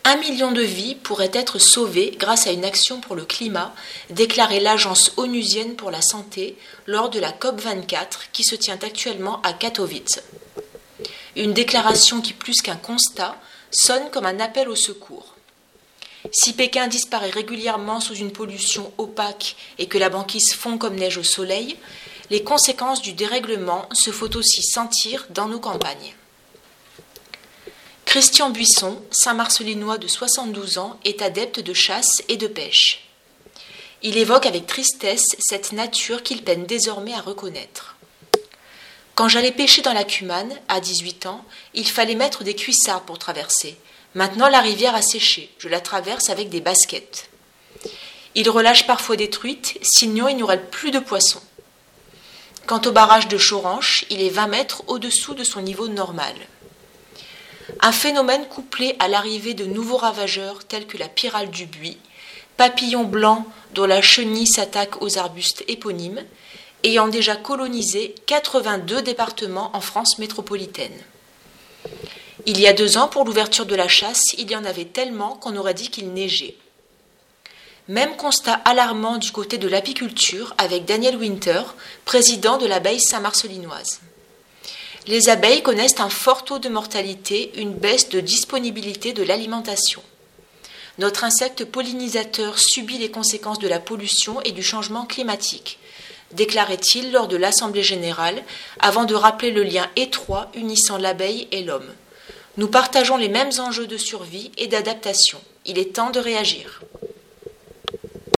1 million de vies pourraient être sauvées grâce à une action pour le climat, déclarait l'Agence onusienne pour la santé lors de la COP24 qui se tient actuellement à Katowice. Une déclaration qui, plus qu'un constat, sonne comme un appel au secours. Si Pékin disparaît régulièrement sous une pollution opaque et que la banquise fond comme neige au soleil, les conséquences du dérèglement se font aussi sentir dans nos campagnes. Christian Buisson, Saint-Marcelinois de 72 ans, est adepte de chasse et de pêche. Il évoque avec tristesse cette nature qu'il peine désormais à reconnaître. Quand j'allais pêcher dans la Cumane, à 18 ans, il fallait mettre des cuissards pour traverser. Maintenant, la rivière a séché. Je la traverse avec des baskets. Il relâche parfois des truites, sinon il n'y aurait plus de poissons. Quant au barrage de Choranche, il est 20 mètres au-dessous de son niveau normal. Un phénomène couplé à l'arrivée de nouveaux ravageurs tels que la pyrale du buis, papillon blanc dont la chenille s'attaque aux arbustes éponymes, ayant déjà colonisé 82 départements en France métropolitaine. Il y a 2 ans, pour l'ouverture de la chasse, il y en avait tellement qu'on aurait dit qu'il neigeait. Même constat alarmant du côté de l'apiculture avec Daniel Winter, président de l'abeille saint-marcelinoise. Les abeilles connaissent un fort taux de mortalité, une baisse de disponibilité de l'alimentation. Notre insecte pollinisateur subit les conséquences de la pollution et du changement climatique, déclarait-il lors de l'Assemblée générale, avant de rappeler le lien étroit unissant l'abeille et l'homme. Nous partageons les mêmes enjeux de survie et d'adaptation. Il est temps de réagir.